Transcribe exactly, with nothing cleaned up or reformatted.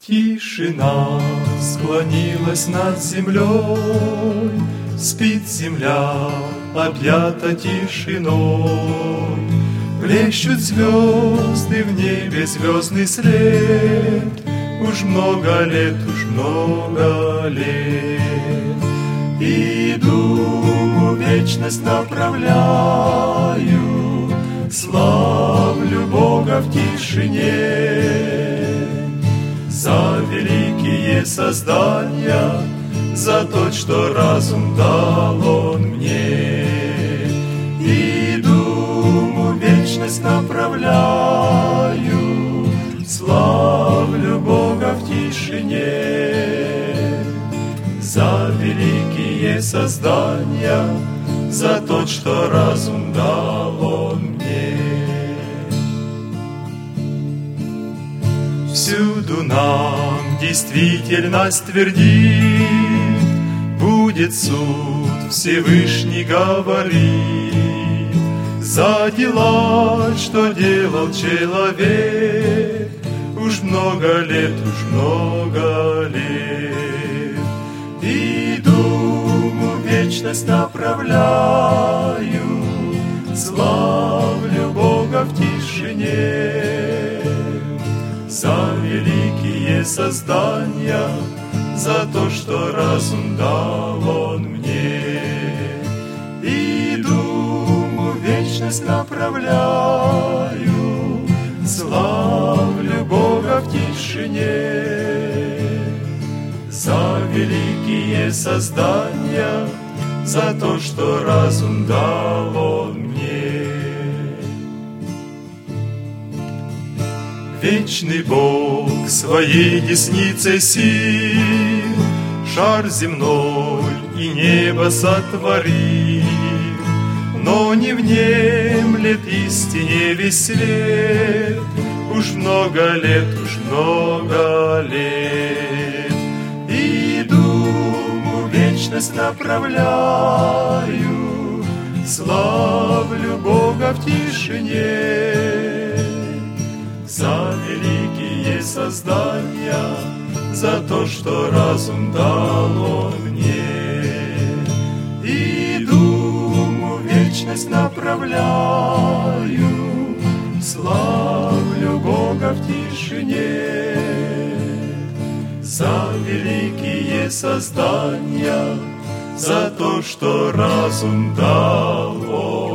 Тишина склонилась над землей, спит земля, объята тишиной. Блещут звезды в небе, звездный след. Уж много лет, уж много лет. Иду, вечность направляю, славлю Бога в тишине. За великие создания, за то, что разум дал Он мне. И думу вечность направляю, славлю Бога в тишине. За великие создания, за то, что разум дал Он мне. Всюду нам действительность твердит, будет суд, Всевышний говорит. За дела, что делал человек, уж много лет, уж много лет. И думу вечность направляю, славлю Бога в тишине. За великие создания, за то, что разум дал Он мне. И думу вечность направляю, славлю Бога в тишине. За великие создания, за то, что разум дал Он мне. Вечный Бог своей десницей сил шар земной и небо сотворил, но не внемлет истине весь свет. Уж много лет, уж много лет. И думу вечность направляю, славлю Бога в тишине. За великие создания, за то, что разум дал Он мне. И думу вечность направляю, славлю Бога в тишине. За великие создания, за то, что разум дал Он.